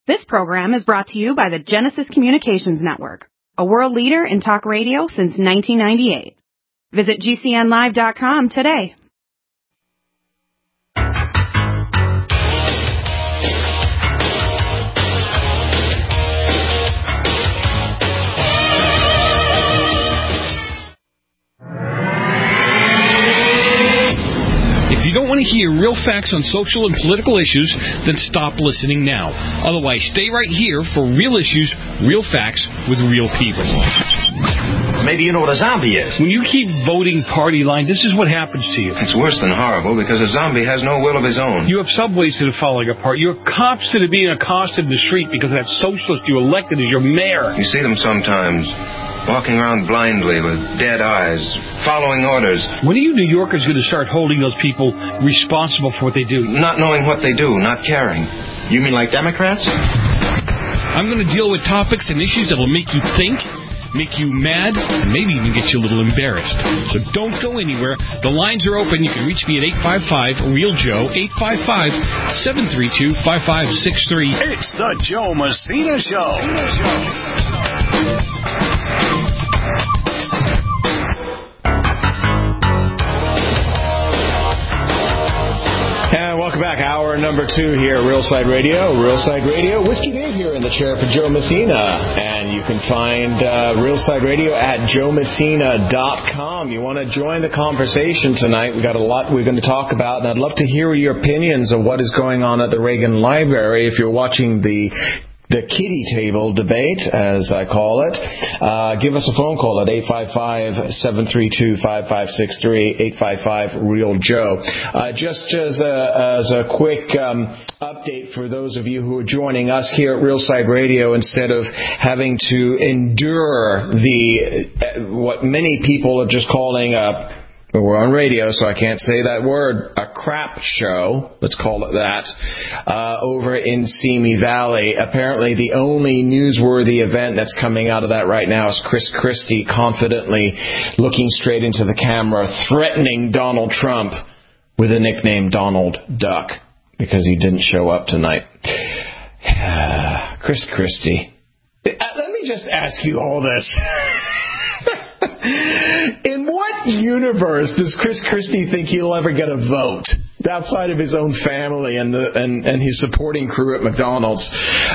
This program is brought to you by the Genesis Communications Network, a world leader in talk radio since 1998. Visit GCNlive.com today. If you don't want to hear real facts on social and political issues, then stop listening now. Otherwise, stay right here for real issues, real facts, with real people. Maybe you know what a zombie is. When you keep voting party line, this is what happens to you. It's worse than horrible because a zombie has no will of his own. You have subways that are falling apart. You have cops that are being accosted in the street because that socialist you elected as your mayor. You see them sometimes, walking around blindly with dead eyes, following orders. When are you New Yorkers going to start holding those people responsible for what they do? Not knowing what they do, not caring. You mean like Democrats? I'm going to deal with topics and issues that will make you think, make you mad, and maybe even get you a little embarrassed. So don't go anywhere. The lines are open. You can reach me at 855-REAL-JOE, 855-732-5563. It's the Joe Messina Show. And welcome back. Hour number 2 here at Real Side Radio. Real Side Radio. Whiskey Dave here in the chair for Joe Messina. And you can find Real Side Radio at joemessina.com. You want to join the conversation tonight. We've got a lot we're going to talk about, and I'd love to hear your opinions of what is going on at the Reagan Library. If you're watching the kiddie table debate, as I call it, give us a phone call at 855-732-5563, 855-REAL-JOE. Just as a quick update for those of you who are joining us here at Real Side Radio, instead of having to endure what many people are just calling we're on radio, so I can't say that word, a crap show, let's call it that, over in Simi Valley. Apparently the only newsworthy event that's coming out of that right now is Chris Christie confidently looking straight into the camera, threatening Donald Trump with the nickname Donald Duck, because he didn't show up tonight. Chris Christie. Let me just ask you all this. In what universe does Chris Christie think he'll ever get a vote outside of his own family and his supporting crew at McDonald's?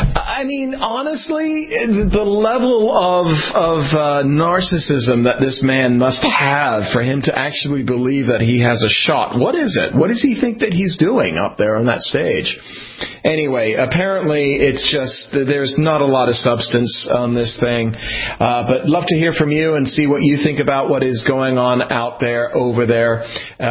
I mean, honestly, the level of narcissism that this man must have for him to actually believe that he has a shot. What is it? What does he think that he's doing up there on that stage? Anyway, apparently it's just there's not a lot of substance on this thing. But love to hear from you and see what you think about what is going on out there, over there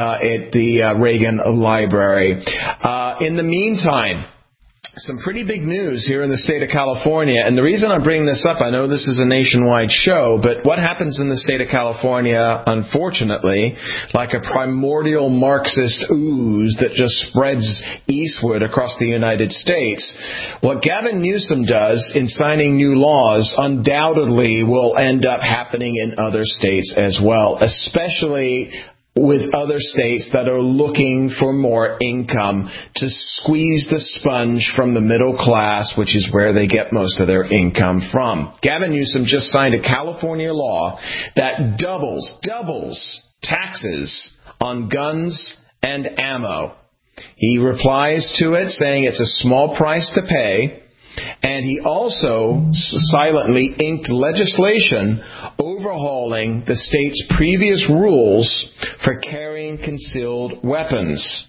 at the Reagan Library. In the meantime, some pretty big news here in the state of California. And the reason I'm bringing this up, I know this is a nationwide show, but what happens in the state of California, unfortunately, like a primordial Marxist ooze that just spreads eastward across the United States, what Gavin Newsom does in signing new laws undoubtedly will end up happening in other states as well, especially with other states that are looking for more income to squeeze the sponge from the middle class, which is where they get most of their income from. Gavin Newsom just signed a California law that doubles taxes on guns and ammo. He replies to it saying it's a small price to pay. And he also silently inked legislation overhauling the state's previous rules for carrying concealed weapons.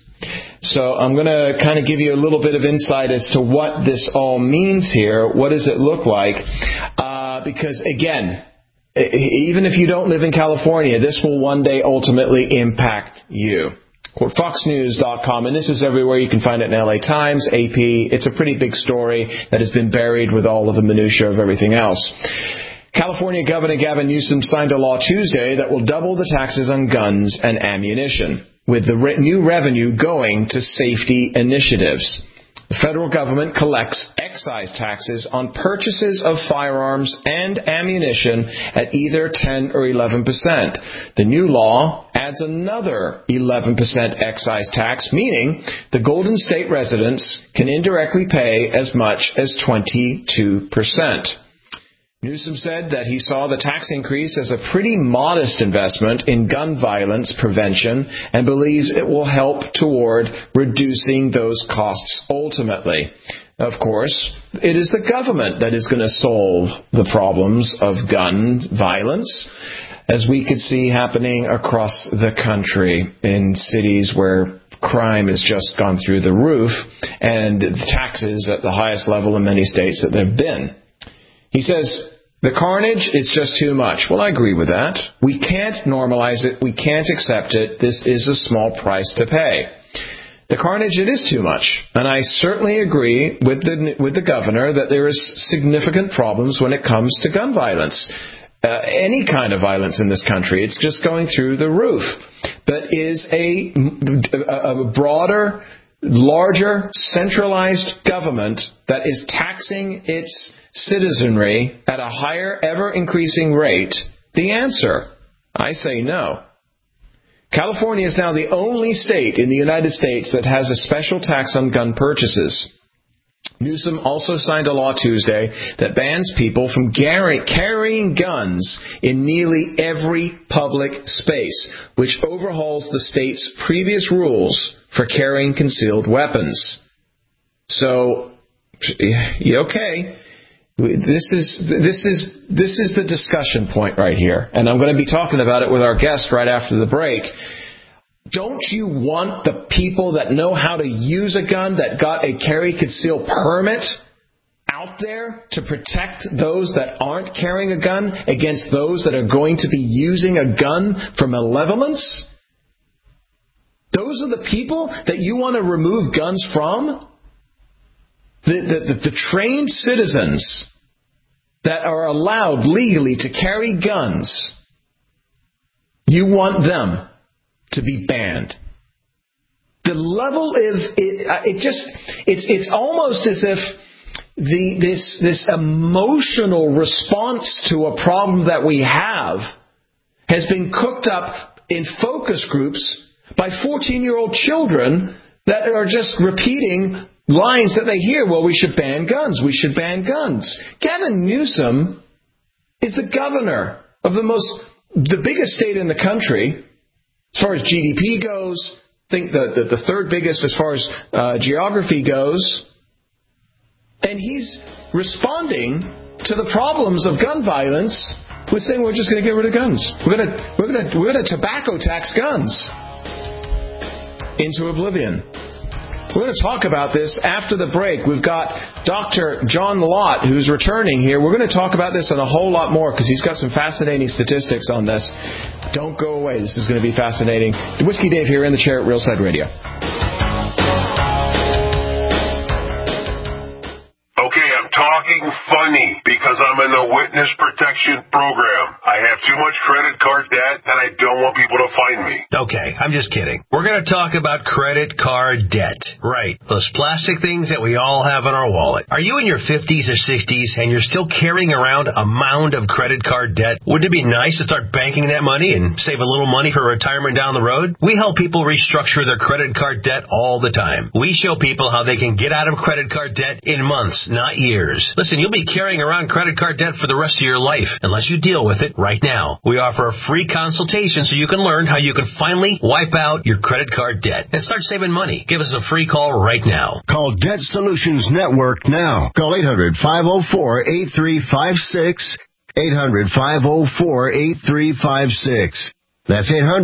So I'm going to kind of give you a little bit of insight as to what this all means here. What does it look like? Because, again, even if you don't live in California, this will one day ultimately impact you. Quote FoxNews.com, and this is everywhere. You can find it in LA Times, AP. It's a pretty big story that has been buried with all of the minutiae of everything else. California Governor Gavin Newsom signed a law Tuesday that will double the taxes on guns and ammunition, with the new revenue going to safety initiatives. The federal government collects excise taxes on purchases of firearms and ammunition at either 10 or 11%. The new law adds another 11% excise tax, meaning the Golden State residents can indirectly pay as much as 22%. Newsom said that he saw the tax increase as a pretty modest investment in gun violence prevention and believes it will help toward reducing those costs ultimately. Of course, it is the government that is going to solve the problems of gun violence, as we could see happening across the country in cities where crime has just gone through the roof and taxes at the highest level in many states that they've been. He says, the carnage is just too much. Well, I agree with that. We can't normalize it. We can't accept it. This is a small price to pay. The carnage, it is too much. And I certainly agree with the governor that there is significant problems when it comes to gun violence. Any kind of violence in this country. It's just going through the roof. But is a broader, larger, centralized government that is taxing its citizenry at a higher, ever-increasing rate the answer? I say no. California is now the only state in the United States that has a special tax on gun purchases. Newsom also signed a law Tuesday that bans people from carrying guns in nearly every public space, which overhauls the state's previous rules for carrying concealed weapons. So, okay. This is the discussion point right here. And I'm going to be talking about it with our guest right after the break. Don't you want the people that know how to use a gun, that got a carry conceal permit out there to protect those that aren't carrying a gun against those that are going to be using a gun for malevolence? Those are the people that you want to remove guns from? The trained citizens that are allowed legally to carry guns, you want them to be banned. The level of it's almost as if this emotional response to a problem that we have has been cooked up in focus groups by 14-year-old children that are just repeating lines that they hear. Well, we should ban guns. We should ban guns. Gavin Newsom is the governor of the biggest state in the country as far as GDP goes. I think the third biggest as far as geography goes. And he's responding to the problems of gun violence with saying we're just going to get rid of guns. We're going to tobacco tax guns into oblivion. We're going to talk about this after the break. We've got Dr. John Lott, who's returning here. We're going to talk about this and a whole lot more because he's got some fascinating statistics on this. Don't go away. This is going to be fascinating. Whiskey Dave here in the chair at Real Side Radio. Okay, I'm talking funny because I'm in the witness protection program. I have too much credit card debt and I don't want people to find me. Okay, I'm just kidding. We're going to talk about credit card debt. Right, those plastic things that we all have in our wallet. Are you in your 50s or 60s and you're still carrying around a mound of credit card debt? Wouldn't it be nice to start banking that money and save a little money for retirement down the road? We help people restructure their credit card debt all the time. We show people how they can get out of credit card debt in months, not years. Listen, you'll be carrying around credit card debt for the rest of your life unless you deal with it right now. We offer a free consultation so you can learn how you can finally wipe out your credit card debt and start saving money. Give us a free call right now. Call Debt Solutions Network now. Call 800-504-8356. 800-504-8356. That's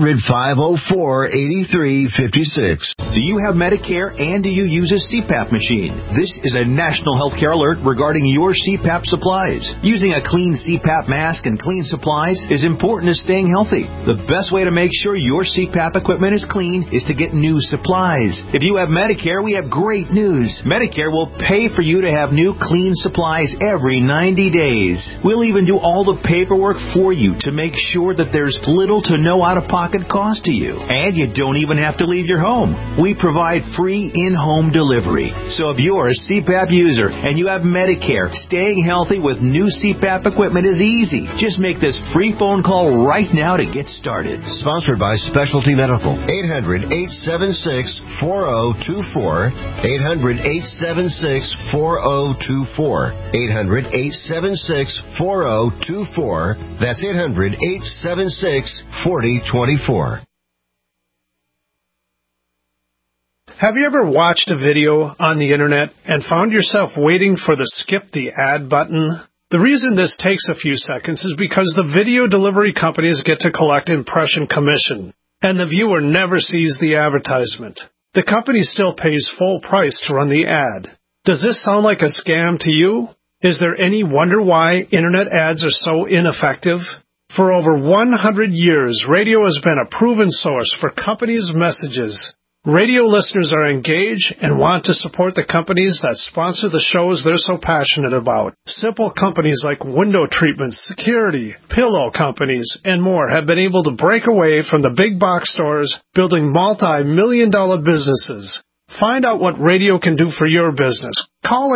800-504-8356. Do you have Medicare and do you use a CPAP machine? This is a national healthcare alert regarding your CPAP supplies. Using a clean CPAP mask and clean supplies is important to staying healthy. The best way to make sure your CPAP equipment is clean is to get new supplies. If you have Medicare, we have great news. Medicare will pay for you to have new clean supplies every 90 days. We'll even do all the paperwork for you to make sure that there's little to no no out-of-pocket cost to you. And you don't even have to leave your home. We provide free in-home delivery. So if you're a CPAP user and you have Medicare, staying healthy with new CPAP equipment is easy. Just make this free phone call right now to get started. Sponsored by Specialty Medical. 800-876-4024. 800-876-4024. 800-876-4024. That's 800-876-4024. Have you ever watched a video on the internet and found yourself waiting for the skip the ad button? The reason this takes a few seconds is because the video delivery companies get to collect impression commission, and the viewer never sees the advertisement. The company still pays full price to run the ad. Does this sound like a scam to you? Is there any wonder why internet ads are so ineffective? For over 100 years, radio has been a proven source for companies' messages. Radio listeners are engaged and want to support the companies that sponsor the shows they're so passionate about. Simple companies like window treatments, security, pillow companies, and more have been able to break away from the big box stores, building multi-million-dollar businesses. Find out what radio can do for your business. Call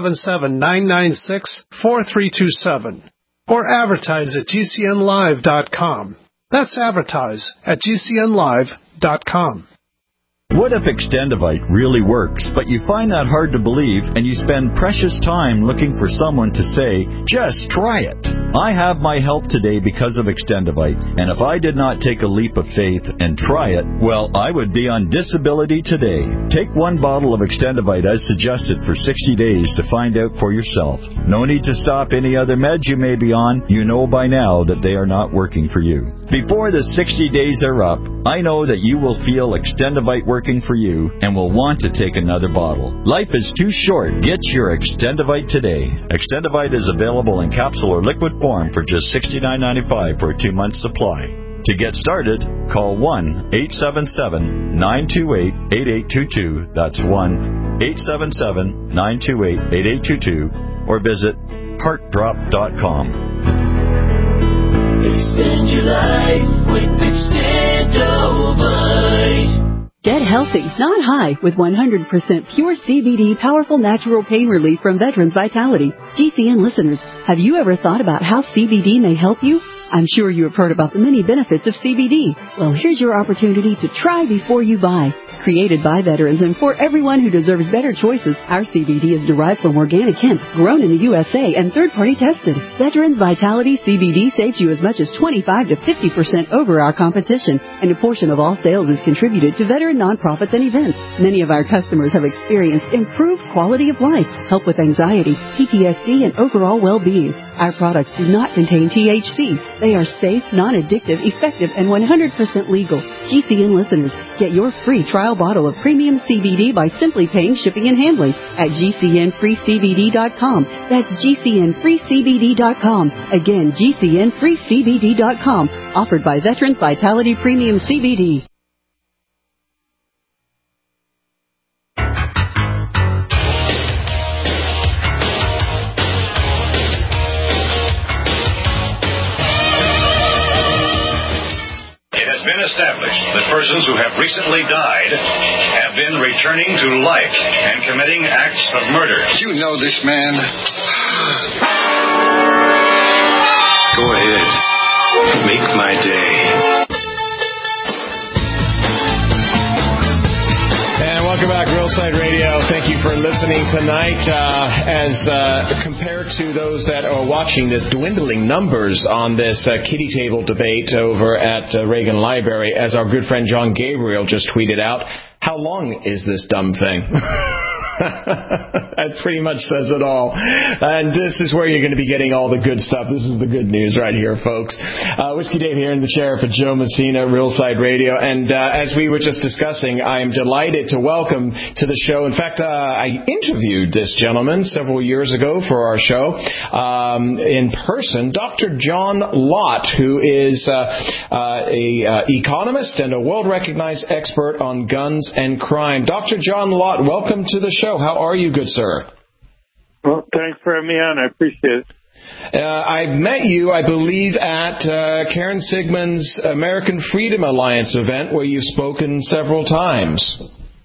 877-996-4327 or advertise at GCNlive.com. That's advertise at GCNlive.com. What if Extendivite really works, but you find that hard to believe and you spend precious time looking for someone to say, just try it? I have my help today because of Extendivite, and if I did not take a leap of faith and try it, well, I would be on disability today. Take one bottle of Extendivite as suggested for 60 days to find out for yourself. No need to stop any other meds you may be on. You know by now that they are not working for you. Before the 60 days are up, I know that you will feel Extendivite working for you and will want to take another bottle. Life is too short. Get your Extendivite today. Extendivite is available in capsule or liquid form for just $69.95 for a 2-month supply. To get started, call 1-877-928-8822. That's 1-877-928-8822 or visit heartdrop.com. Extend your life with Extendovite. Get healthy, not high, with 100% pure CBD powerful natural pain relief from Veterans Vitality. GCN listeners, have you ever thought about how CBD may help you? I'm sure you have heard about the many benefits of CBD. Well, here's your opportunity to try before you buy. Created by veterans and for everyone who deserves better choices, our CBD is derived from organic hemp, grown in the USA, and third-party tested. Veterans Vitality CBD saves you as much as 25 to 50% over our competition, and a portion of all sales is contributed to veteran nonprofits and events. Many of our customers have experienced improved quality of life, help with anxiety, PTSD, and overall well-being. Our products do not contain THC. They are safe, non-addictive, effective, and 100% legal. GCN listeners, get your free trial bottle of premium CBD by simply paying shipping and handling at GCNFreeCBD.com. That's GCNFreeCBD.com. Again, GCNFreeCBD.com. Offered by Veterans Vitality Premium CBD. Established that persons who have recently died have been returning to life and committing acts of murder. You know this man. Go ahead. Make my day. And welcome back, Realside Radio. Thank you for listening tonight. As compared to those that are watching this dwindling numbers on this kitty table debate over at Reagan Library, as our good friend John Gabriel just tweeted out, how long is this dumb thing? That pretty much says it all. And this is where you're going to be getting all the good stuff. This is the good news right here, folks. Whiskey Dave here in the chair for Joe Messina, Realside Radio. And as we were just discussing, I am delighted to welcome to the show. In fact, I interviewed this gentleman several years ago for our show in person, Dr. John Lott, who is an economist and a world-recognized expert on guns and crime. Dr. John Lott, welcome to the show. How are you, good sir? Well, thanks for having me on. I appreciate it. I've met you, I believe, at Karen Sigmund's American Freedom Alliance event, where you've spoken several times.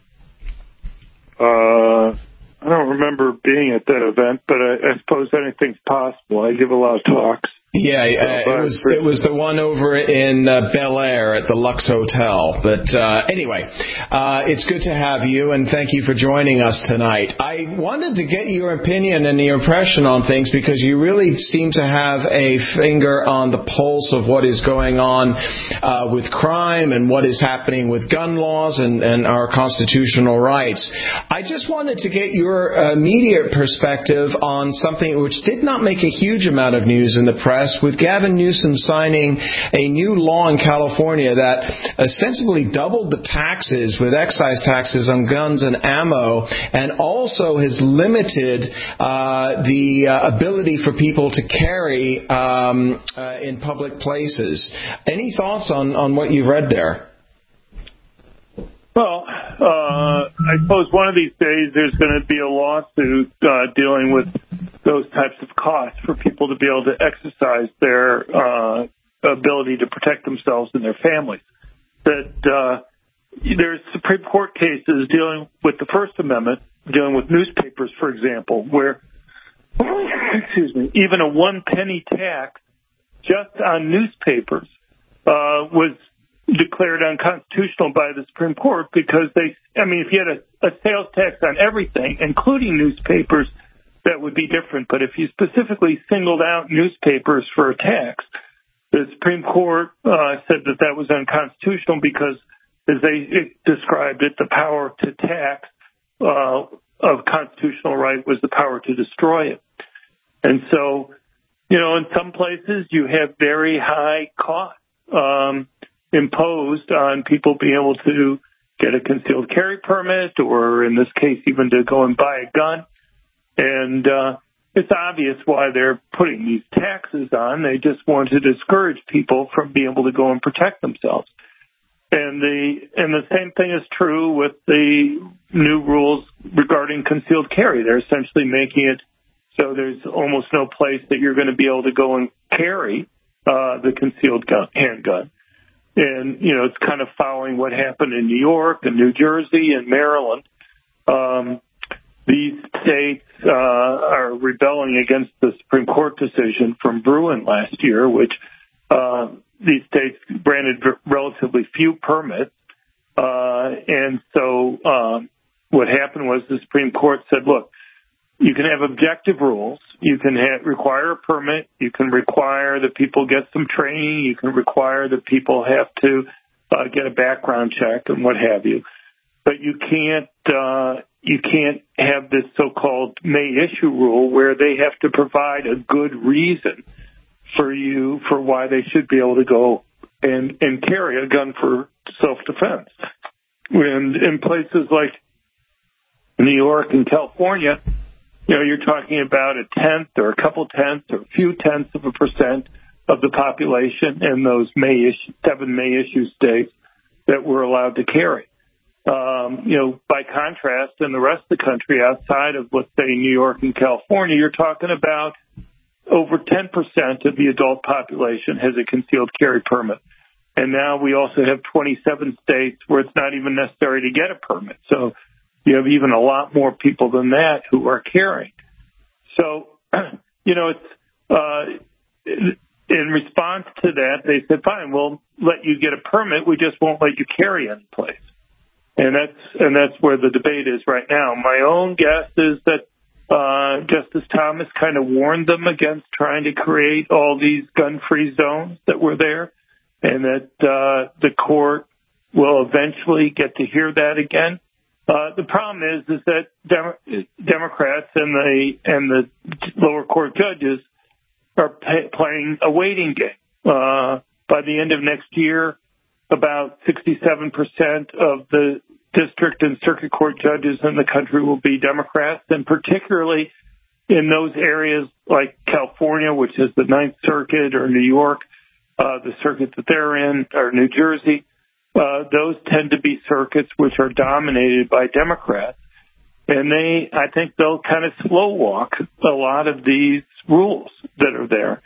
I don't remember being at that event, but I suppose anything's possible. I give a lot of talks. Yeah, it was the one over in Bel Air at the Lux Hotel. But anyway, it's good to have you, and thank you for joining us tonight. I wanted to get your opinion and your impression on things, because you really seem to have a finger on the pulse of what is going on with crime and what is happening with gun laws and our constitutional rights. I just wanted to get your immediate perspective on something which did not make a huge amount of news in the press, with Gavin Newsom signing a new law in California that ostensibly doubled the taxes, with excise taxes on guns and ammo, and also has limited the ability for people to carry in public places. Any thoughts on what you've read there? Well, I suppose one of these days there's going to be a lawsuit dealing with those types of costs for people to be able to exercise their ability to protect themselves and their families. That there's Supreme Court cases dealing with the First Amendment, dealing with newspapers, for example, where even a 1 penny tax just on newspapers was declared unconstitutional by the Supreme Court, because if you had a sales tax on everything, including newspapers, that would be different. But if you specifically singled out newspapers for a tax, the Supreme Court said that was unconstitutional because, as they described it, the power to tax of constitutional right was the power to destroy it. And so, in some places you have very high costs imposed on people being able to get a concealed carry permit, or in this case, even to go and buy a gun. And it's obvious why they're putting these taxes on. They just want to discourage people from being able to go and protect themselves. And the same thing is true with the new rules regarding concealed carry. They're essentially making it so there's almost no place that you're going to be able to go and carry the concealed handgun. And, it's kind of following what happened in New York and New Jersey and Maryland. These states are rebelling against the Supreme Court decision from Bruin last year, which these states granted relatively few permits. And so what happened was the Supreme Court said, look, you can have objective rules. You can require a permit. You can require that people get some training. You can require that people have to get a background check and what have you. But you can't have this so-called may issue rule where they have to provide a good reason for why they should be able to go and carry a gun for self-defense. And in places like New York and California, you're talking about a tenth or a couple tenths or a few tenths of a % of the population in those 7 may issue states that were allowed to carry. By contrast, in the rest of the country outside of, let's say, New York and California, you're talking about over 10% of the adult population has a concealed carry permit. And now we also have 27 states where it's not even necessary to get a permit. So you have even a lot more people than that who are carrying. So, it's in response to that, they said, fine, we'll let you get a permit. We just won't let you carry any place. And that's where the debate is right now. My own guess is that Justice Thomas kind of warned them against trying to create all these gun-free zones that were there, and that the court will eventually get to hear that again. The problem is that Democrats and the lower court judges are playing a waiting game. By the end of next year, about 67% of the district and circuit court judges in the country will be Democrats, and particularly in those areas like California, which is the Ninth Circuit, or New York, the circuit that they're in, or New Jersey. Those tend to be circuits which are dominated by Democrats. And I think they'll kind of slow walk a lot of these rules. that are there.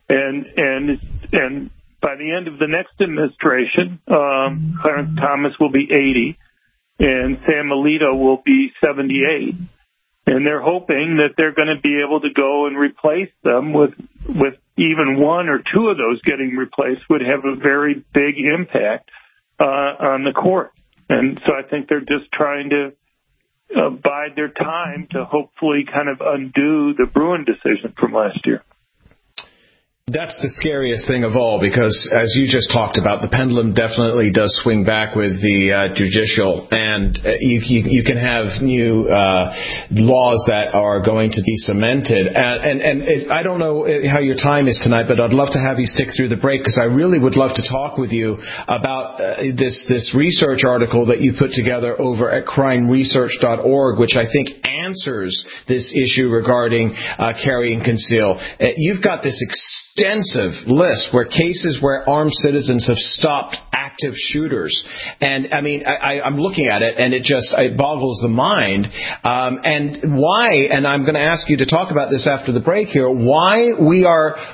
And by the end of the next administration, Clarence Thomas will be 80 and Sam Alito will be 78. And they're hoping that they're going to be able to go and replace them with even one or two of those getting replaced would have a very big impact on the court. And so I think they're just trying to bide their time to hopefully kind of undo the Bruen decision from last year. That's the scariest thing of all, because as you just talked about, the pendulum definitely does swing back with the judicial, and you can have new laws that are going to be cemented. And I don't know how your time is tonight, but I'd love to have you stick through the break, because I really would love to talk with you about this research article that you put together over at crimeresearch.org, which I think answers this issue regarding carry and conceal. You've got this extensive list where cases where armed citizens have stopped active shooters. And I mean, I'm looking at it and it boggles the mind. And why, and I'm going to ask you to talk about this after the break here, why we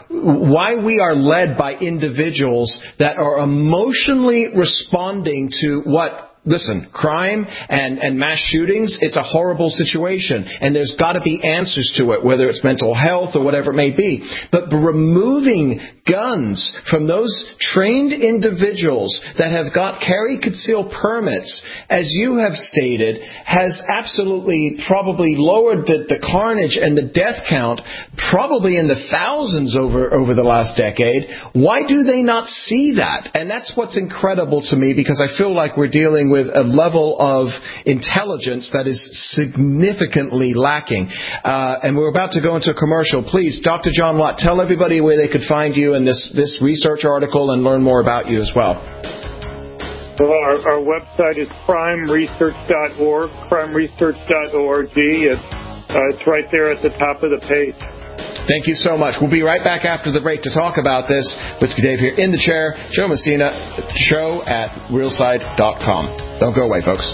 are led by individuals that are emotionally responding to what, listen, crime and mass shootings, it's a horrible situation, and there's got to be answers to it, whether it's mental health or whatever it may be. But removing guns from those trained individuals that have got carry conceal permits, as you have stated, has absolutely probably lowered the carnage and the death count probably in the thousands over the last decade. Why do they not see that? And that's what's incredible to me, because I feel like we're dealing with a level of intelligence that is significantly lacking. And we're about to go into a commercial. Please, Dr. John Watt, tell everybody where they could find you in this research article and learn more about you as well. Well, our website is crimeresearch.org, crimeresearch.org. It's right there at the top of the page. Thank you so much. We'll be right back after the break to talk about this. Whiskey Dave here in the chair. Joe Messina, show at realside.com. Don't go away, folks.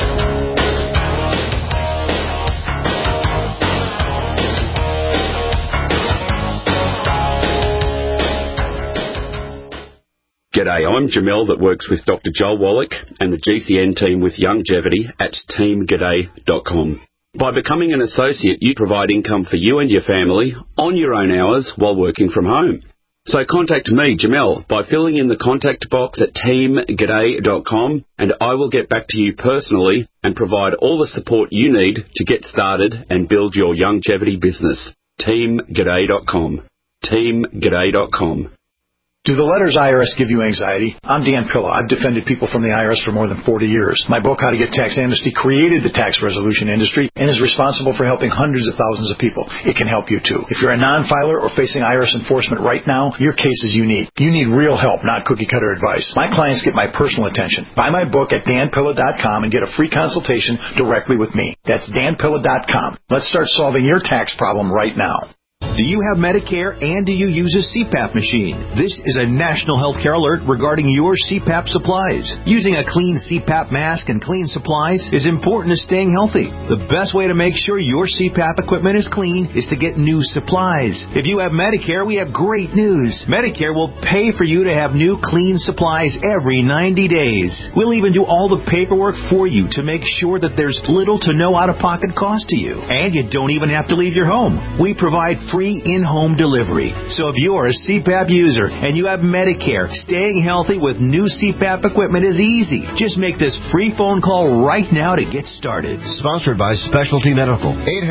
G'day, I'm Jamel that works with Dr. Joel Wallach and the GCN team with Longevity at teamg'day.com. By becoming an associate, you provide income for you and your family on your own hours while working from home. So contact me, Jamel, by filling in the contact box at teamg'day.com, and I will get back to you personally and provide all the support you need to get started and build your longevity business. teamg'day.com. teamg'day.com. Do the letters IRS give you anxiety? I'm Dan Pilla. I've defended people from the IRS for more than 40 years. My book, How to Get Tax Amnesty, created the tax resolution industry and is responsible for helping hundreds of thousands of people. It can help you too. If you're a non-filer or facing IRS enforcement right now, your case is unique. You need real help, not cookie-cutter advice. My clients get my personal attention. Buy my book at danpilla.com and get a free consultation directly with me. That's danpilla.com. Let's start solving your tax problem right now. Do you have Medicare and do you use a CPAP machine? This is a national healthcare alert regarding your CPAP supplies. Using a clean CPAP mask and clean supplies is important to staying healthy. The best way to make sure your CPAP equipment is clean is to get new supplies. If you have Medicare, we have great news. Medicare will pay for you to have new clean supplies every 90 days. We'll even do all the paperwork for you to make sure that there's little to no out-of-pocket cost to you. And you don't even have to leave your home. We provide free in-home delivery. So if you're a CPAP user and you have Medicare, staying healthy with new CPAP equipment is easy. Just make this free phone call right now to get started. Sponsored by Specialty Medical.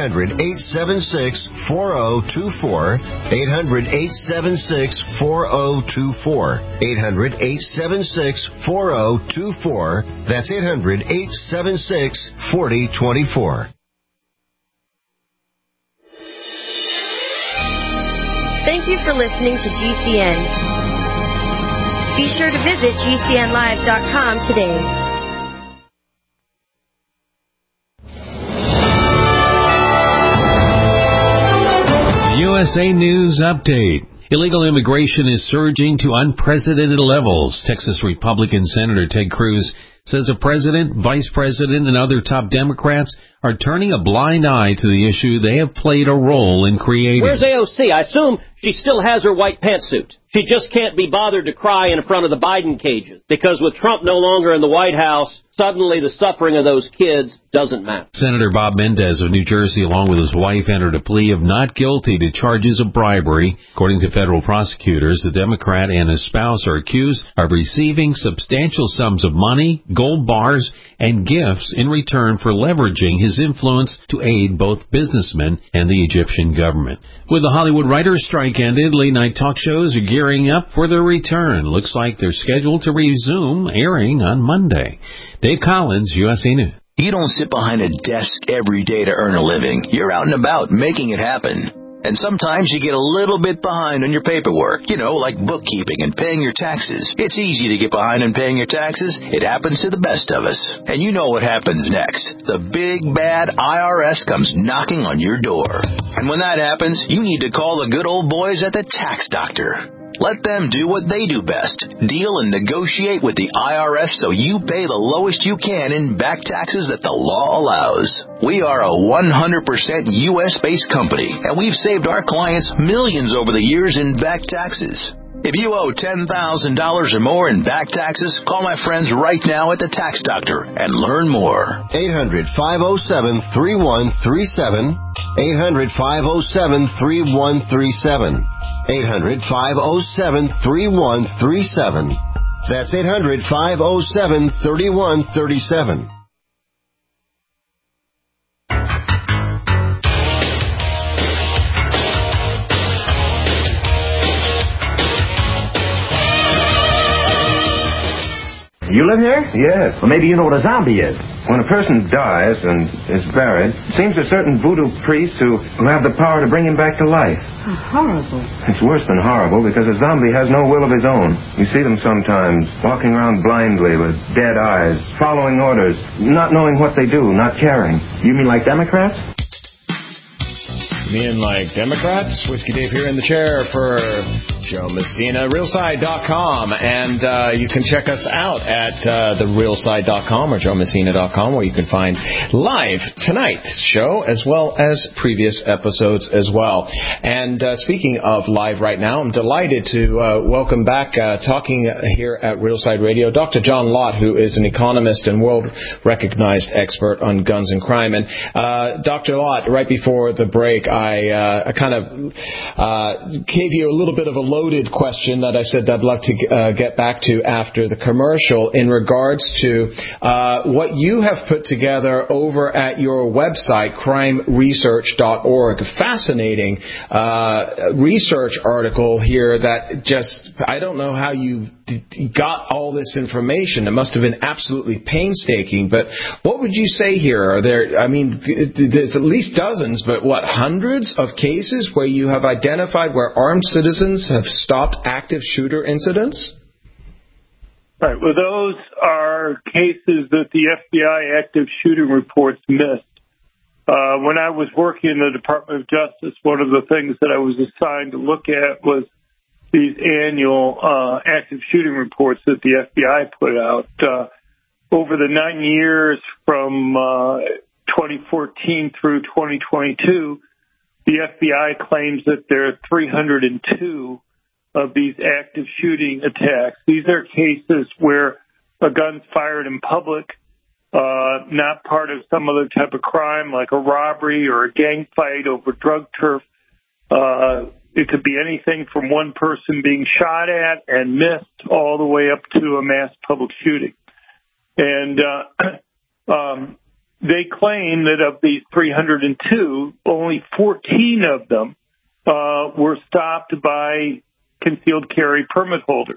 800-876-4024. 800-876-4024. 800-876-4024. That's 800-876-4024. Thank you for listening to GCN. Be sure to visit GCNlive.com today. USA News Update. Illegal immigration is surging to unprecedented levels. Texas Republican Senator Ted Cruz says the president, vice president, and other top Democrats are turning a blind eye to the issue they have played a role in creating. Where's AOC? I assume she still has her white pantsuit. She just can't be bothered to cry in front of the Biden cages, because with Trump no longer in the White House, suddenly the suffering of those kids doesn't matter. Senator Bob Mendez of New Jersey, along with his wife, entered a plea of not guilty to charges of bribery. According to federal prosecutors, the Democrat and his spouse are accused of receiving substantial sums of money, gold bars, and gifts in return for leveraging his influence to aid both businessmen and the Egyptian government. With the Hollywood writers' strike ended, late-night talk shows are gearing up for their return. Looks like they're scheduled to resume airing on Monday. Dave Collins, USA News. You don't sit behind a desk every day to earn a living. You're out and about making it happen. And sometimes you get a little bit behind on your paperwork, like bookkeeping and paying your taxes. It's easy to get behind on paying your taxes. It happens to the best of us. And you know what happens next. The big, bad IRS comes knocking on your door. And when that happens, you need to call the good old boys at the Tax Doctor. Let them do what they do best. Deal and negotiate with the IRS so you pay the lowest you can in back taxes that the law allows. We are a 100% U.S.-based company, and we've saved our clients millions over the years in back taxes. If you owe $10,000 or more in back taxes, call my friends right now at the Tax Doctor and learn more. 800-507-3137. 800-507-3137. 800-507-3137. That's 800-507-3137. You live here? Yes. Well, maybe you know what a zombie is. When a person dies and is buried, it seems to certain voodoo priests who have the power to bring him back to life. Oh, horrible. It's worse than horrible because a zombie has no will of his own. You see them sometimes walking around blindly with dead eyes, following orders, not knowing what they do, not caring. You mean like Democrats? You mean like Democrats? Whiskey Dave here in the chair for Joe Messina, realside.com, and you can check us out at therealside.com or joemessina.com, where you can find live tonight's show as well as previous episodes as well. And speaking of live right now, I'm delighted to welcome back, talking here at Realside Radio, Dr. John Lott, who is an economist and world-recognized expert on guns and crime. And Dr. Lott, right before the break, I kind of gave you a little bit of a loaded question that I said I'd love to get back to after the commercial in regards to what you have put together over at your website, crimeresearch.org. A fascinating research article here that just, I don't know how you got all this information. It must have been absolutely painstaking. But what would you say here? Are there, I mean, there's at least dozens, but what, hundreds of cases where you have identified where armed citizens have stopped active shooter incidents? Right. Well, those are cases that the FBI active shooting reports missed. When I was working in the Department of Justice, one of the things that I was assigned to look at was these annual active shooting reports that the FBI put out. Over the 9 years from 2014 through 2022, the FBI claims that there are 302 of these active shooting attacks. These are cases where a gun's fired in public, not part of some other type of crime like a robbery or a gang fight over drug turf. It could be anything from one person being shot at and missed all the way up to a mass public shooting. And they claim that of these 302, only 14 of them were stopped by concealed carry permit holders.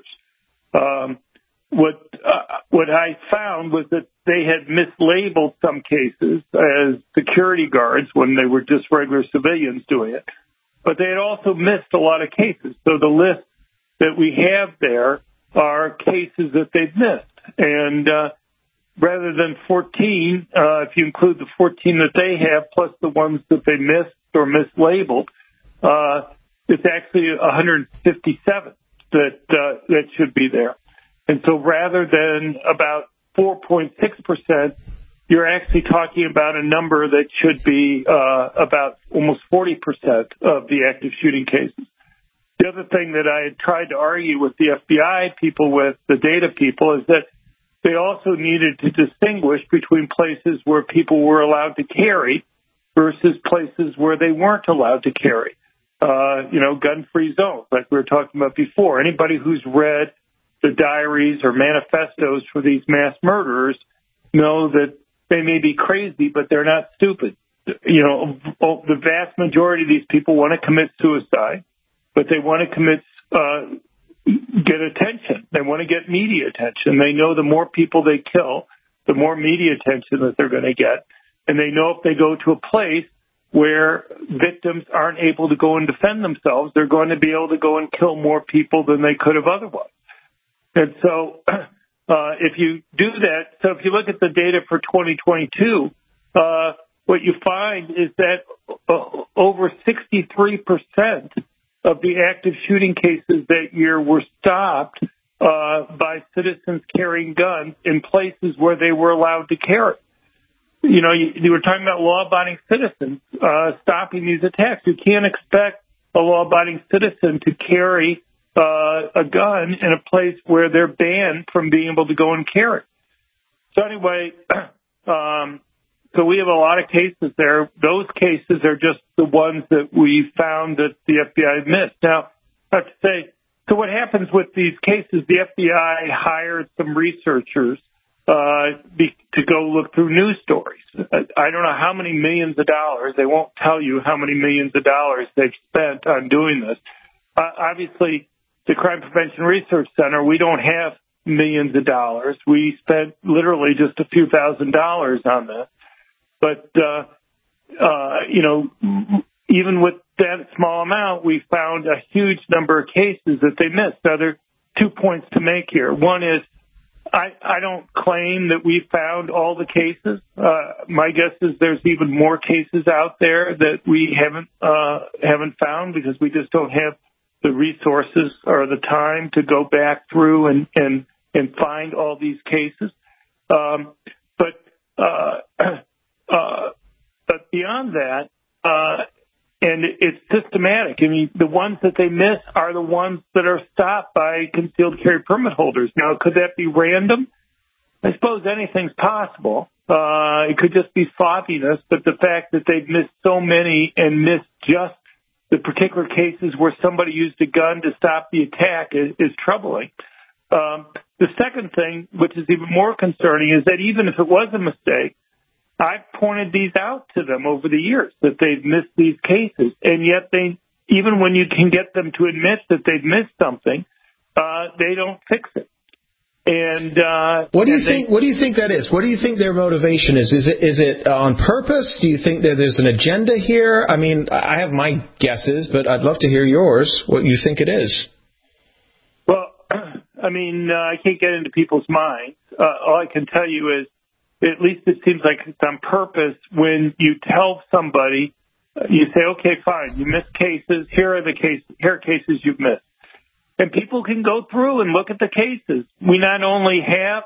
What I found was that they had mislabeled some cases as security guards when they were just regular civilians doing it. But they had also missed a lot of cases. So the list that we have there are cases that they've missed. And rather than 14, if you include the 14 that they have, plus the ones that they missed or mislabeled, it's actually 157 that should be there. And so rather than about 4.6%, you're actually talking about a number that should be about almost 40% of the active shooting cases. The other thing that I had tried to argue with the FBI people, with the data people, is that they also needed to distinguish between places where people were allowed to carry versus places where they weren't allowed to carry. Gun-free zones, like we were talking about before. Anybody who's read the diaries or manifestos for these mass murderers know that they may be crazy, but they're not stupid. The vast majority of these people want to commit suicide, but they want to get attention. They want to get media attention. They know the more people they kill, the more media attention that they're going to get. And they know if they go to a place where victims aren't able to go and defend themselves, they're going to be able to go and kill more people than they could have otherwise. And so if you do that, so if you look at the data for 2022, what you find is that over 63% of the active shooting cases that year were stopped by citizens carrying guns in places where they were allowed to carry. You were talking about law-abiding citizens stopping these attacks. You can't expect a law-abiding citizen to carry a gun in a place where they're banned from being able to go and carry. So anyway, so we have a lot of cases there. Those cases are just the ones that we found that the FBI missed. Now, I have to say, so what happens with these cases, the FBI hired some researchers to go look through news stories. I don't know how many millions of dollars. They won't tell you how many millions of dollars they've spent on doing this. Obviously, the Crime Prevention Research Center, we don't have millions of dollars. We spent literally just a few $1,000s on this. But, even with that small amount, we found a huge number of cases that they missed. Now, there are 2 points to make here. One is, I don't claim that we found all the cases. My guess is there's even more cases out there that we haven't found because we just don't have the resources or the time to go back through and find all these cases. But beyond that, and it's systematic. I mean, the ones that they miss are the ones that are stopped by concealed carry permit holders. Now, could that be random? I suppose anything's possible. It could just be sloppiness, but the fact that they've missed so many and missed just the particular cases where somebody used a gun to stop the attack is troubling. The second thing, which is even more concerning, is that even if it was a mistake, I've pointed these out to them over the years that they've missed these cases, and yet even when you can get them to admit that they've missed something, they don't fix it. And what do you think that is? What do you think their motivation is? Is it on purpose? Do you think that there's an agenda here? I mean, I have my guesses, but I'd love to hear yours. What you think it is? Well, I mean, I can't get into people's minds. All I can tell you is, at least it seems like it's on purpose. When you tell somebody, you say, okay, fine, you missed cases. Here are cases you've missed. And people can go through and look at the cases. We not only have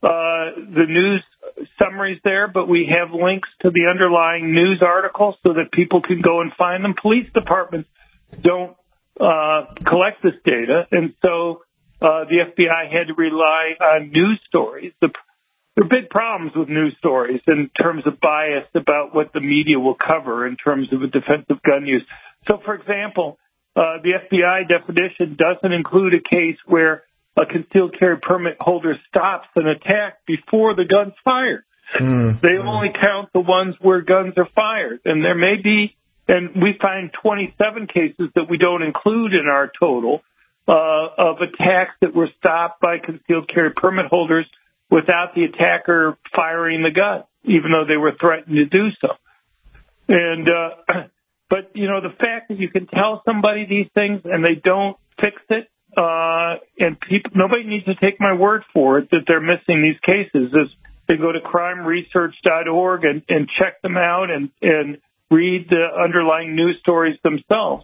the news summaries there, but we have links to the underlying news articles so that people can go and find them. Police departments don't collect this data, and so the FBI had to rely on news stories. There are big problems with news stories in terms of bias about what the media will cover in terms of a defensive gun use. So, for example, the FBI definition doesn't include a case where a concealed carry permit holder stops an attack before the gun's fired. They only count the ones where guns are fired. And there may be, and we find 27 cases that we don't include in our total of attacks that were stopped by concealed carry permit holders without the attacker firing the gun, even though they were threatened to do so. And, but, the fact that you can tell somebody these things and they don't fix it, and nobody needs to take my word for it that they're missing these cases. They go to crimeresearch.org and check them out and read the underlying news stories themselves.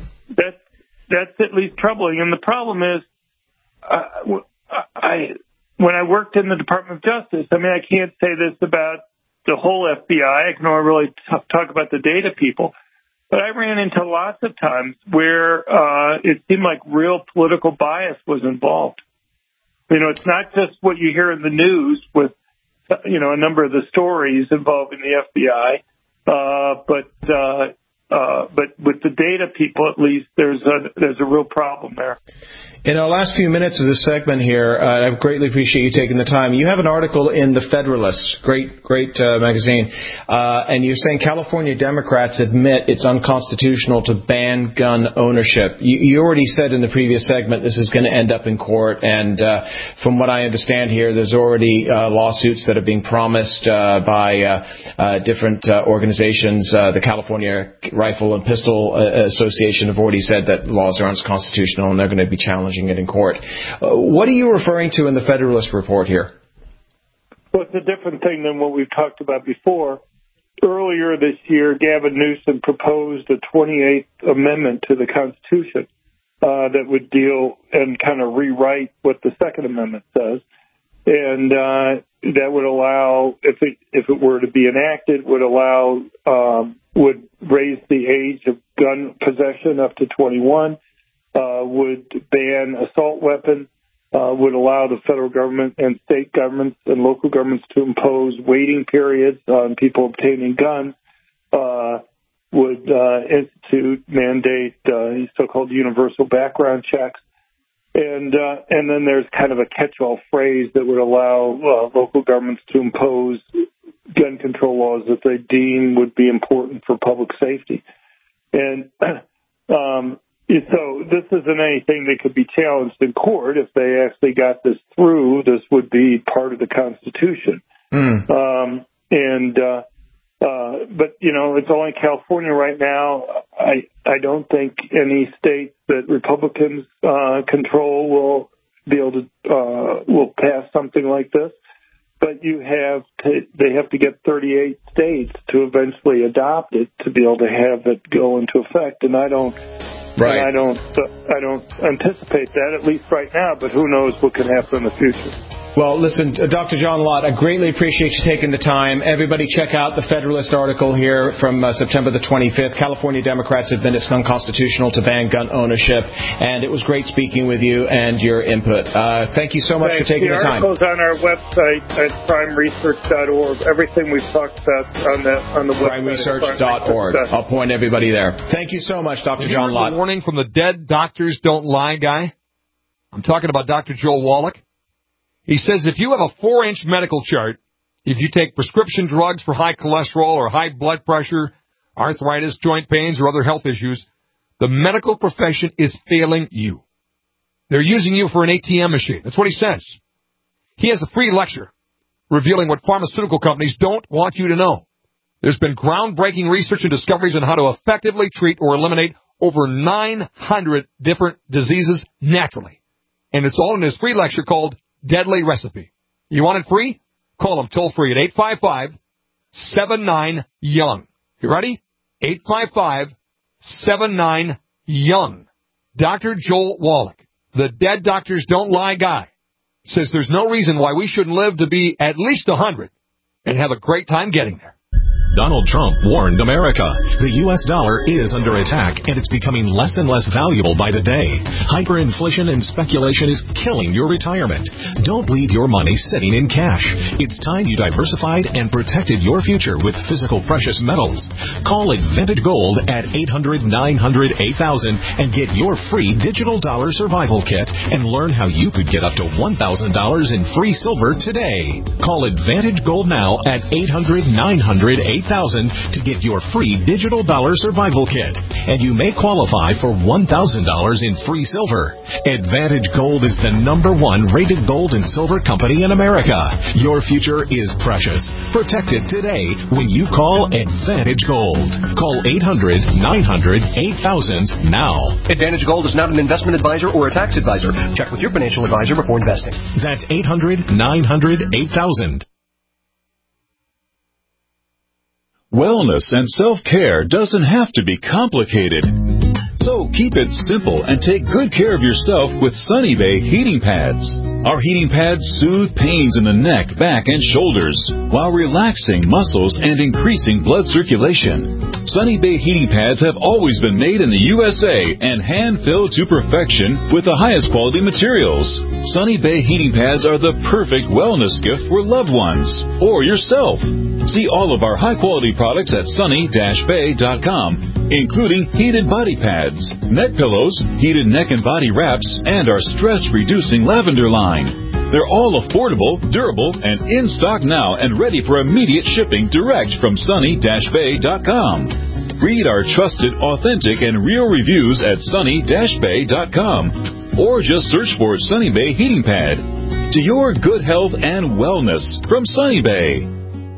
That's at least troubling. And the problem is, when I worked in the Department of Justice, I mean, I can't say this about the whole FBI. I can only really talk about the data people. But I ran into lots of times where it seemed like real political bias was involved. You know, it's not just what you hear in the news with, you know, a number of the stories involving the FBI, but with the data people, at least, there's a real problem there. In our last few minutes of this segment here, I greatly appreciate you taking the time. You have an article in The Federalist, great magazine, and you're saying California Democrats admit it's unconstitutional to ban gun ownership. You already said in the previous segment this is going to end up in court, and from what I understand here, there's already lawsuits that are being promised by different organizations. The California Rifle and Pistol Association have already said that laws are unconstitutional, and they're going to be challenging it in court. What are you referring to in the Federalist report here? Well, it's a different thing than what we've talked about before. Earlier this year, Gavin Newsom proposed a 28th Amendment to the Constitution that would deal and kind of rewrite what the Second Amendment says. And that would allow, if it were to be enacted, would raise the age of gun possession up to 21, would ban assault weapons, would allow the federal government and state governments and local governments to impose waiting periods on people obtaining guns, would mandate so-called universal background checks. And then there's kind of a catch-all phrase that would allow local governments to impose gun control laws that they deem would be important for public safety. And so this isn't anything that could be challenged in court. If they actually got this through, this would be part of the Constitution. But, you know, it's only California right now. I don't think any state that Republicans control will be able to will pass something like this. But they have to get 38 states to eventually adopt it to be able to have it go into effect. And I don't anticipate that, at least right now, but who knows what can happen in the future. Well, listen, Dr. John Lott, I greatly appreciate you taking the time. Everybody check out the Federalist article here from September the 25th. California Democrats admit it's unconstitutional to ban gun ownership. And it was great speaking with you and your input. Thank you so much for taking the time. The article's on our website at primeresearch.org. Everything we've talked about on the website. Primeresearch.org. I'll point everybody there. Thank you so much, Dr. John Lott. Warning from the dead doctors don't lie guy. I'm talking about Dr. Joel Wallach. He says if you have a 4-inch medical chart, if you take prescription drugs for high cholesterol or high blood pressure, arthritis, joint pains, or other health issues, the medical profession is failing you. They're using you for an ATM machine. That's what he says. He has a free lecture revealing what pharmaceutical companies don't want you to know. There's been groundbreaking research and discoveries on how to effectively treat or eliminate over 900 different diseases naturally. And it's all in his free lecture called Deadly Recipe. You want it free? Call him toll free at 855-79-YOUNG. You ready? 855-79-YOUNG. Dr. Joel Wallach, the dead doctors don't lie guy, says there's no reason why we shouldn't live to be at least 100 and have a great time getting there. Donald Trump warned America. The U.S. dollar is under attack, and it's becoming less and less valuable by the day. Hyperinflation and speculation is killing your retirement. Don't leave your money sitting in cash. It's time you diversified and protected your future with physical precious metals. Call Advantage Gold at 800-900-8000 and get your free digital dollar survival kit and learn how you could get up to $1,000 in free silver today. Call Advantage Gold now at 800-900-8000 to get your free digital dollar survival kit, and you may qualify for $1,000 in free silver. Advantage Gold is the #1 rated gold and silver company in America. Your future is precious. Protect it today when you call Advantage Gold. Call 800-900-8000 now. Advantage Gold is not an investment advisor or a tax advisor. Check with your financial advisor before investing. That's 800-900-8000. Wellness and self-care doesn't have to be complicated. So keep it simple and take good care of yourself with Sunny Bay heating pads. Our heating pads soothe pains in the neck, back, and shoulders while relaxing muscles and increasing blood circulation. Sunny Bay heating pads have always been made in the USA and hand-filled to perfection with the highest quality materials. Sunny Bay heating pads are the perfect wellness gift for loved ones or yourself. See all of our high-quality products at sunny-bay.com, including heated body pads, neck pillows, heated neck and body wraps, and our stress-reducing lavender line. They're all affordable, durable, and in stock now and ready for immediate shipping direct from sunny-bay.com. Read our trusted, authentic, and real reviews at sunny-bay.com or just search for Sunny Bay Heating Pad. To your good health and wellness from Sunny Bay.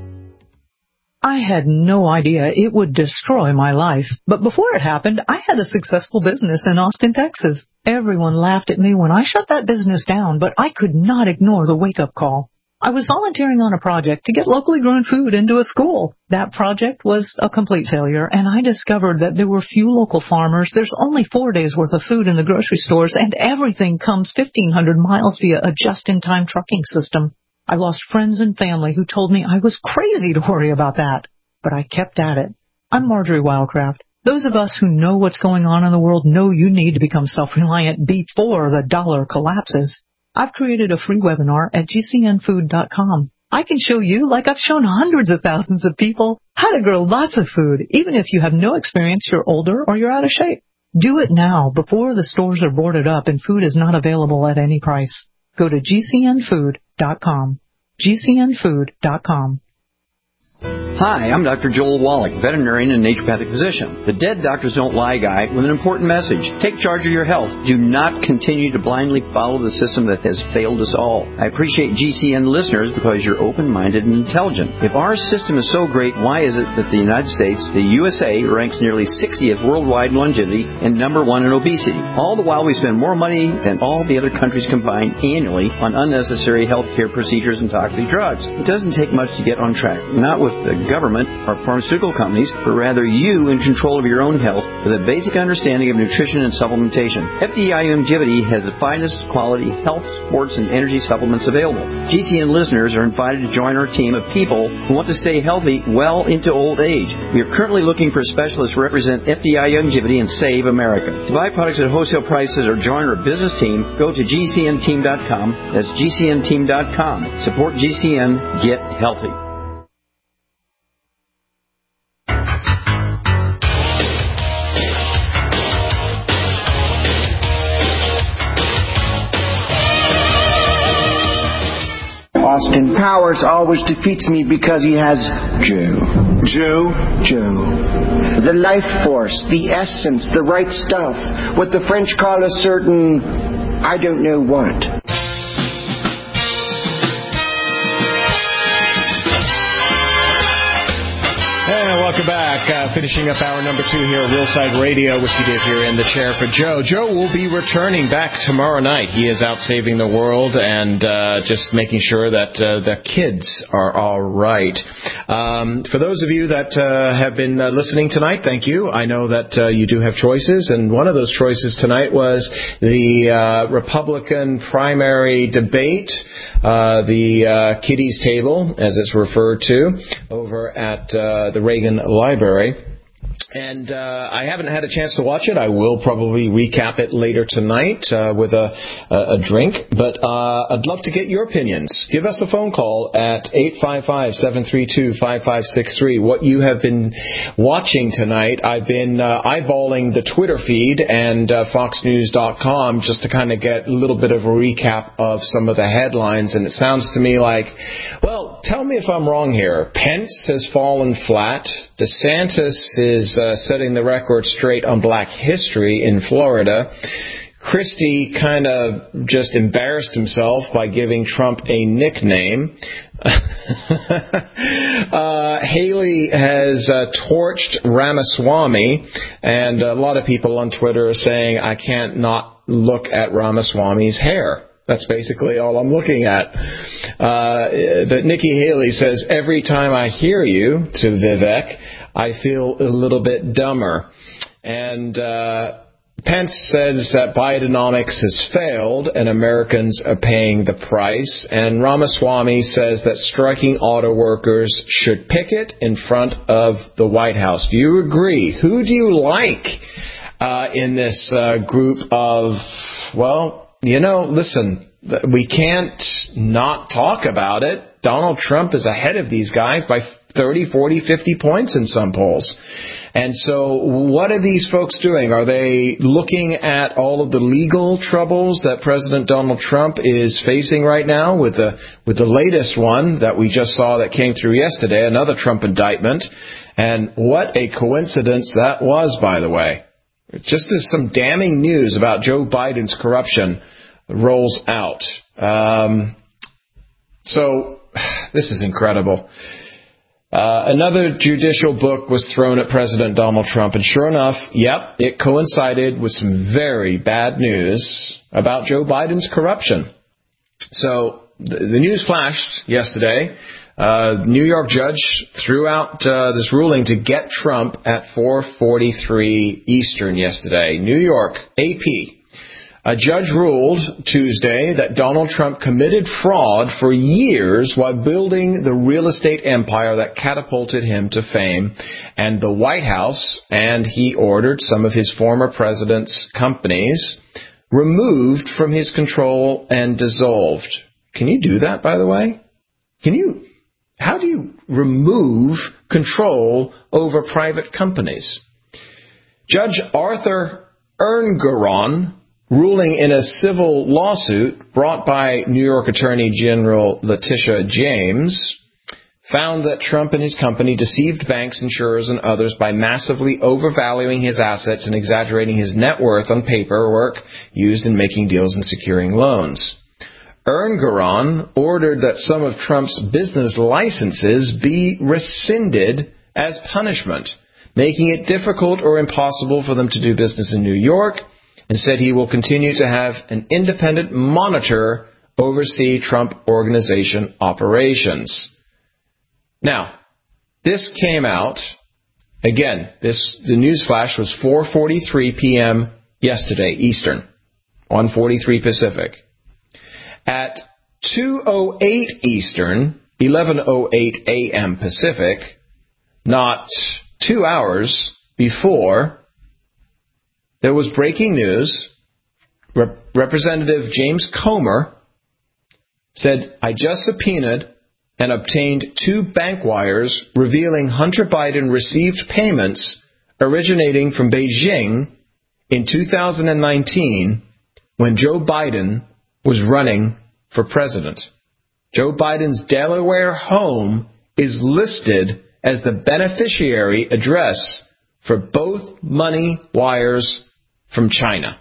I had no idea it would destroy my life, but before it happened, I had a successful business in Austin, Texas. Everyone laughed at me when I shut that business down, but I could not ignore the wake-up call. I was volunteering on a project to get locally grown food into a school. That project was a complete failure, and I discovered that there were few local farmers. There's only 4 days' worth of food in the grocery stores, and everything comes 1,500 miles via a just-in-time trucking system. I lost friends and family who told me I was crazy to worry about that, but I kept at it. I'm Marjorie Wildcraft. Those of us who know what's going on in the world know you need to become self-reliant before the dollar collapses. I've created a free webinar at gcnfood.com. I can show you, like I've shown hundreds of thousands of people, how to grow lots of food, even if you have no experience, you're older, or you're out of shape. Do it now, before the stores are boarded up and food is not available at any price. Go to gcnfood.com. gcnfood.com. Hi, I'm Dr. Joel Wallach, veterinarian and naturopathic physician. The Dead Doctors Don't Lie guy with an important message. Take charge of your health. Do not continue to blindly follow the system that has failed us all. I appreciate GCN listeners because you're open-minded and intelligent. If our system is so great, why is it that the United States, the USA, ranks nearly 60th worldwide in longevity and number 1 in obesity? All the while we spend more money than all the other countries combined annually on unnecessary healthcare procedures and toxic drugs. It doesn't take much to get on track. Not with the government or pharmaceutical companies, but rather you in control of your own health with a basic understanding of nutrition and supplementation. FDI Longevity has the finest quality health, sports, and energy supplements available. GCN listeners are invited to join our team of people who want to stay healthy well into old age. We are currently looking for specialists to represent FDI Longevity and Save America. To buy products at wholesale prices or join our business team, go to gcnteam.com. That's gcnteam.com. Support GCN. Get healthy. Austin Powers always defeats me because he has Joe. The life force, the essence, the right stuff. What the French call a certain, I don't know what. Welcome back. Finishing up hour number 2 here at Realside Radio. Whiskey Dave here in the chair for Joe. Joe will be returning back tomorrow night. He is out saving the world and just making sure that the kids are all right. For those of you that have been listening tonight, thank you. I know that you do have choices, and one of those choices tonight was the Republican primary debate, the kiddies table, as it's referred to, over at the Reagan Library. And I haven't had a chance to watch it. I will probably recap it later tonight with a drink. But I'd love to get your opinions. Give us a phone call at 855-732-5563. What you have been watching tonight. I've been eyeballing the Twitter feed and FoxNews.com just to kind of get a little bit of a recap of some of the headlines. And it sounds to me like, well, tell me if I'm wrong here. Pence has fallen flat. DeSantis is setting the record straight on black history in Florida. Christie kind of just embarrassed himself by giving Trump a nickname. Haley has torched Ramaswamy, and a lot of people on Twitter are saying, I can't not look at Ramaswamy's hair. That's basically all I'm looking at. But Nikki Haley says, every time I hear you, to Vivek, I feel a little bit dumber. And Pence says that Bidenomics has failed and Americans are paying the price. And Ramaswamy says that striking auto workers should picket in front of the White House. Do you agree? Who do you like in this group of, well, listen, we can't not talk about it. Donald Trump is ahead of these guys by 30, 40, 50 points in some polls. And so what are these folks doing? Are they looking at all of the legal troubles that President Donald Trump is facing right now with the latest one that we just saw that came through yesterday, another Trump indictment? And what a coincidence that was, by the way. Just as some damning news about Joe Biden's corruption rolls out. So this is incredible. Another judicial book was thrown at President Donald Trump, and sure enough, it coincided with some very bad news about Joe Biden's corruption. So the news flashed yesterday. New York judge threw out this ruling to get Trump at 4:43 Eastern yesterday. New York, AP. A judge ruled Tuesday that Donald Trump committed fraud for years while building the real estate empire that catapulted him to fame and the White House, and he ordered some of his former president's companies removed from his control and dissolved. Can you do that, by the way? How do you remove control over private companies? Judge Arthur Engoron, ruling in a civil lawsuit brought by New York Attorney General Letitia James, found that Trump and his company deceived banks, insurers, and others by massively overvaluing his assets and exaggerating his net worth on paperwork used in making deals and securing loans. Engoron ordered that some of Trump's business licenses be rescinded as punishment, making it difficult or impossible for them to do business in New York, and said he will continue to have an independent monitor oversee Trump Organization operations. Now, this came out, again, the news flash was 4:43 p.m. yesterday, Eastern, 1:43 Pacific. At 2:08 Eastern, 11:08 a.m. Pacific, not 2 hours before, there was breaking news. Representative James Comer said, I just subpoenaed and obtained 2 bank wires revealing Hunter Biden received payments originating from Beijing in 2019 when Joe Biden was running for president. Joe Biden's Delaware home is listed as the beneficiary address for both money wires from China.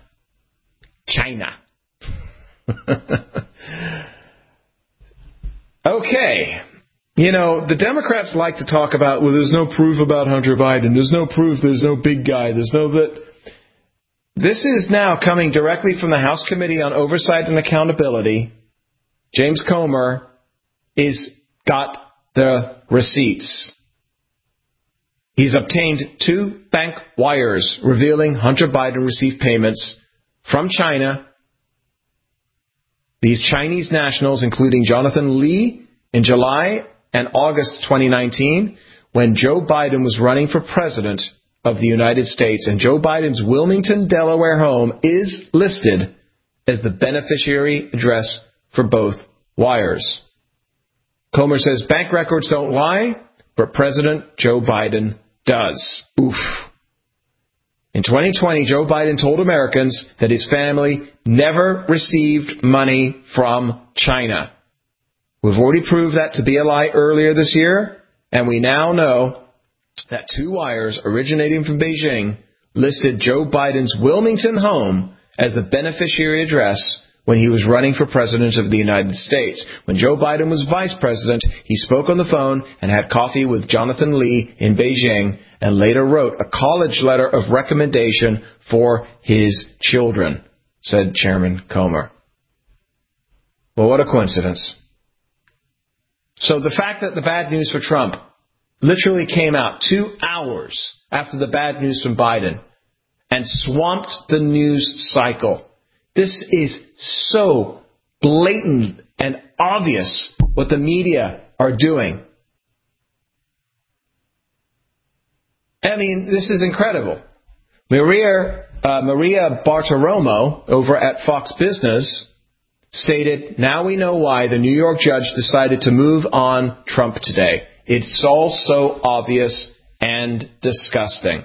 Okay. The Democrats like to talk about, well, there's no proof about Hunter Biden. There's no proof. There's no big guy. There's no that. This is now coming directly from the House Committee on Oversight and Accountability. James Comer is got the receipts. He's obtained 2 bank wires revealing Hunter Biden received payments from China. These Chinese nationals, including Jonathan Lee in July and August 2019, when Joe Biden was running for president of the United States. And Joe Biden's Wilmington, Delaware home is listed as the beneficiary address for both wires. Comer says bank records don't lie, but President Joe Biden does. Oof. In 2020, Joe Biden told Americans that his family never received money from China. We've already proved that to be a lie earlier this year, and we now know that 2 wires originating from Beijing listed Joe Biden's Wilmington home as the beneficiary address when he was running for president of the United States. When Joe Biden was vice president, he spoke on the phone and had coffee with Jonathan Lee in Beijing and later wrote a college letter of recommendation for his children, said Chairman Comer. Well, what a coincidence. So the fact that the bad news for Trump literally came out 2 hours after the bad news from Biden, and swamped the news cycle. This is so blatant and obvious what the media are doing. I mean, this is incredible. Maria Bartiromo over at Fox Business stated, now we know why the New York judge decided to move on Trump today. It's all so obvious and disgusting.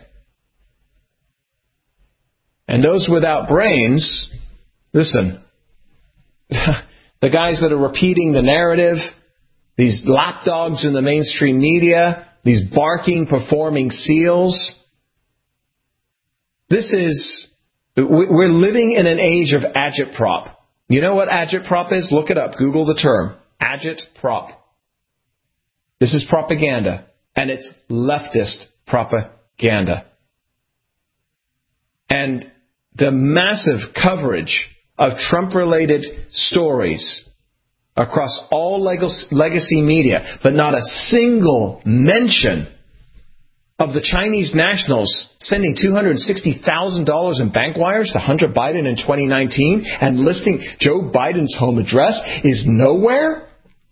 And those without brains, listen, the guys that are repeating the narrative, these lapdogs in the mainstream media, these barking, performing seals, we're living in an age of agitprop. You know what agitprop is? Look it up. Google the term. Agitprop. This is propaganda. And it's leftist propaganda. And the massive coverage of Trump-related stories across all legacy media, but not a single mention of the Chinese nationals sending $260,000 in bank wires to Hunter Biden in 2019 and listing Joe Biden's home address is nowhere.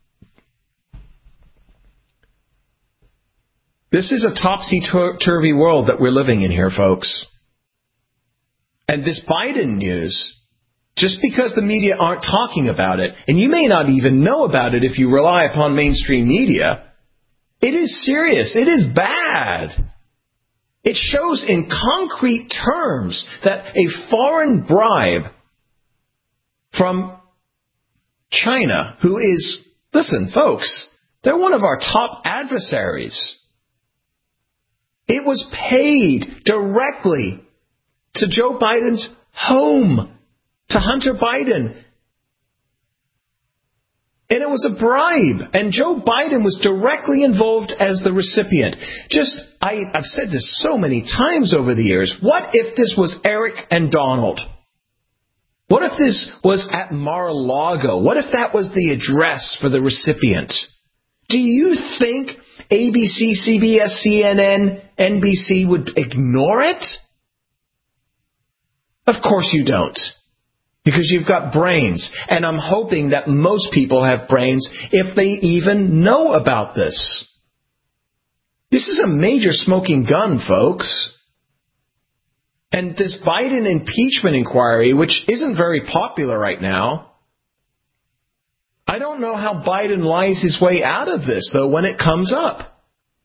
This is a topsy-turvy world that we're living in here, folks. And this Biden news, just because the media aren't talking about it, and you may not even know about it if you rely upon mainstream media, it is serious. It is bad. It shows in concrete terms that a foreign bribe from China, who is, listen, folks, they're one of our top adversaries. It was paid directly to Joe Biden's home, to Hunter Biden. And it was a bribe. And Joe Biden was directly involved as the recipient. I've said this so many times over the years. What if this was Eric and Donald? What if this was at Mar-a-Lago? What if that was the address for the recipient? Do you think ABC, CBS, CNN, NBC would ignore it? Of course you don't. Because you've got brains. And I'm hoping that most people have brains if they even know about this. This is a major smoking gun, folks. And this Biden impeachment inquiry, which isn't very popular right now, I don't know how Biden lies his way out of this, though, when it comes up.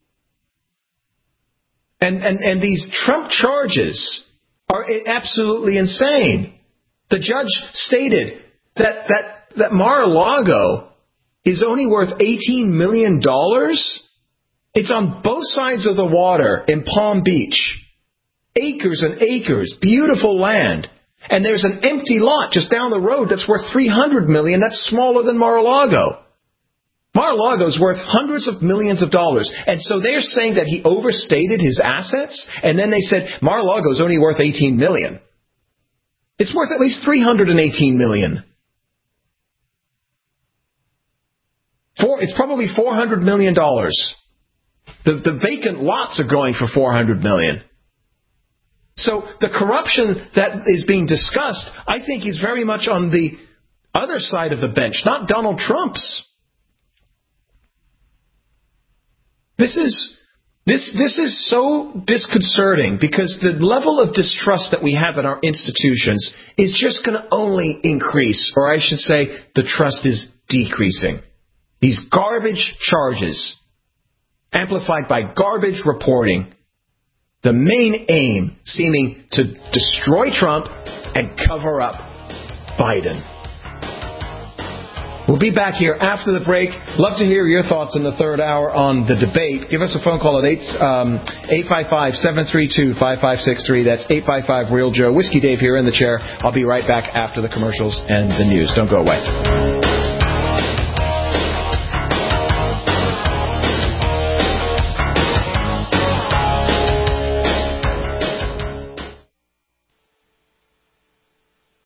And these Trump charges are absolutely insane. The judge stated that Mar-a-Lago is only worth $18 million. It's on both sides of the water in Palm Beach. Acres and acres, beautiful land. And there's an empty lot just down the road that's worth $300 million. That's smaller than Mar-a-Lago. Mar-a-Lago's worth hundreds of millions of dollars. And so they're saying that he overstated his assets. And then they said Mar-a-Lago's only worth $18 million. It's worth at least $318 million. It's probably $400 million. The vacant lots are going for $400 million. So the corruption that is being discussed, I think, is very much on the other side of the bench, not Donald Trump's. This is so disconcerting because the level of distrust that we have in our institutions is just going to only increase, or I should say the trust is decreasing. These garbage charges, amplified by garbage reporting, the main aim seeming to destroy Trump and cover up Biden. We'll be back here after the break. Love to hear your thoughts in the third hour on the debate. Give us a phone call at 855-732-5563. That's 855-REAL-JOE. Whiskey Dave here in the chair. I'll be right back after the commercials and the news. Don't go away.